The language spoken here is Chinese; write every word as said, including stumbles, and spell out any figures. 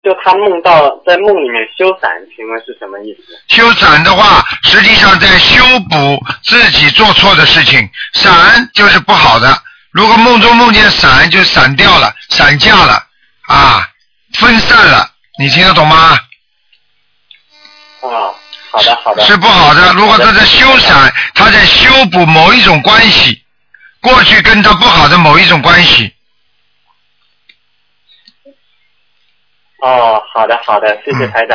就他梦到在梦里面修伞，请问是什么意思？ 修伞的话，实际上在修补自己做错的事情。伞就是不好的，如果梦中梦见伞，就散掉了，散架了啊，分散了，你听得懂吗？ 啊，好的好的。 是不好的。如果他在修伞，他在修补某一种关系，过去跟他不好的某一种关系。 哦，好的好的，谢谢台长。